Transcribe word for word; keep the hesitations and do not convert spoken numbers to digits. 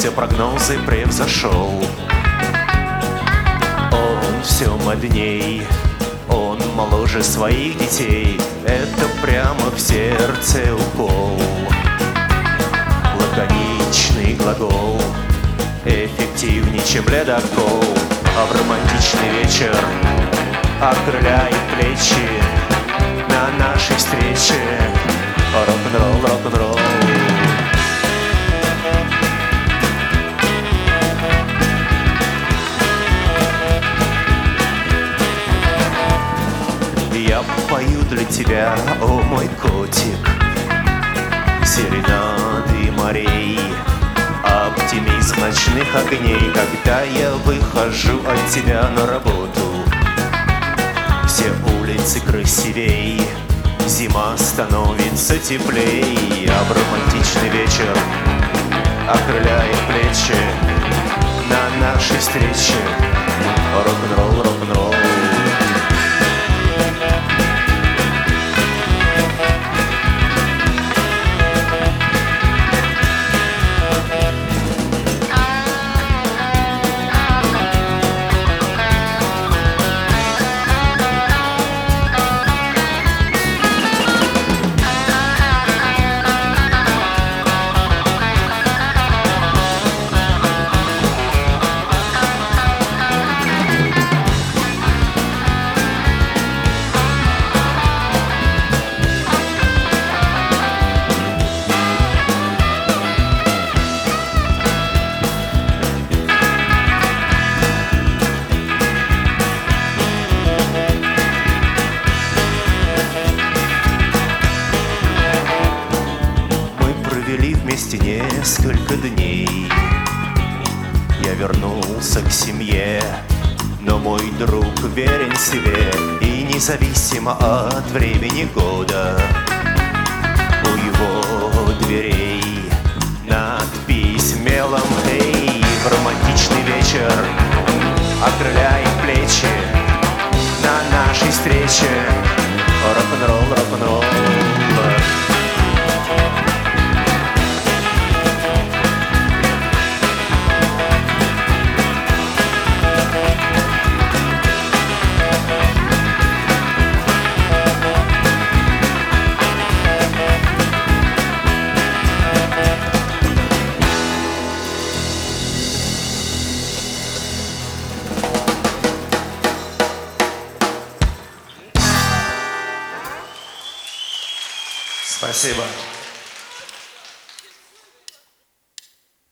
все прогнозы превзошел. Он все модней, он моложе своих детей. Это прямо в сердце укол. Лаконичный глагол эффективнее, чем ледокол. А в романтичный вечер окрыляет плечи на нашей встрече. Рок-н-ролл, рок-н-ролл. Я пою для тебя, о мой котик, серенады морей, оптимизм ночных огней. Когда я выхожу от тебя на работу, все улицы красивей, зима становится теплей. А в романтичный вечер окрыляет плечи на нашей встрече. Рок-н-ролл, рок-н-ролл. Вместе несколько дней. Я вернулся к семье, но мой друг верен себе. И независимо от времени года у его дверей надпись мелом: эй, в романтичный вечер окрыляет плечи на нашей встрече. Рок-н-ролл, рок-н-ролл. Спасибо.